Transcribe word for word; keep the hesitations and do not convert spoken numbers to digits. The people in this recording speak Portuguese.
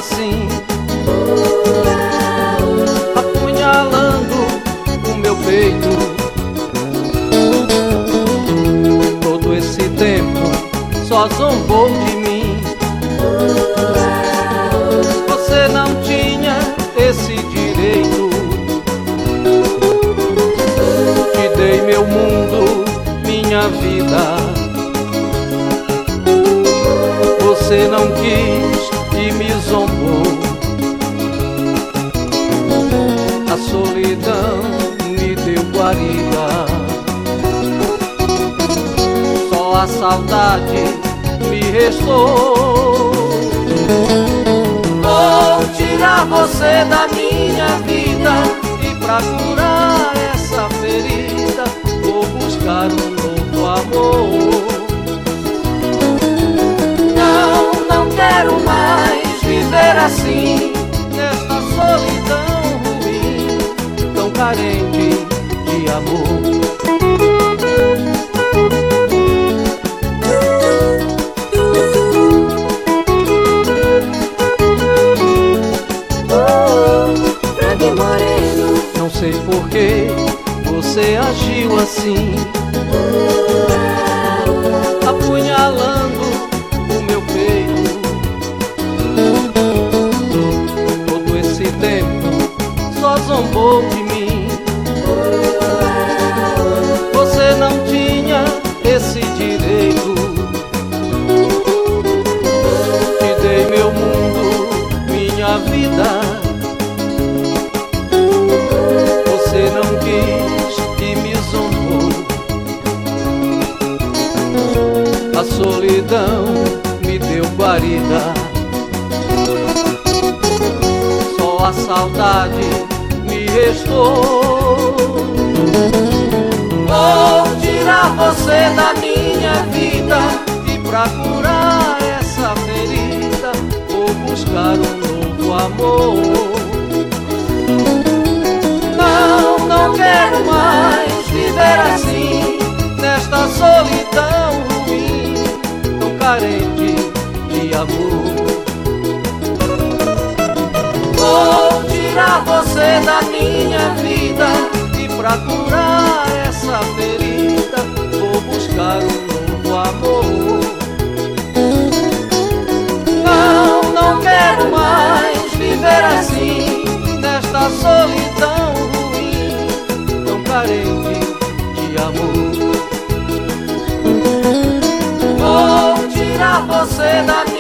assim, apunhalando o meu peito. Todo esse tempo só zombou de mim. Você não tinha esse direito. Te dei meu mundo, minha vida. Você não quis e me zombou. A solidão me deu guarida. Só a saudade me restou. Vou tirar você da minha vida e pra curar essa ferida vou buscar um novo amor. Assim, nesta solidão ruim, tão carente de amor. Oh, Frank Moreno, não sei por que você agiu assim, apunhalando o meu peito. Só zombou de mim. Você não tinha esse direito. Te dei meu mundo, minha vida. Você não quis e me zombou. A solidão me deu guarida. A saudade me restou. Vou tirar você da minha vida e pra curar essa ferida vou buscar um novo amor. Não, não quero mais viver assim, nesta solidão ruim, tão carente de amor. Vou tirar você da minha vida e pra curar essa ferida vou buscar um novo amor. Não, não quero mais viver assim, nesta solidão ruim, tão carente de amor. Vou tirar você da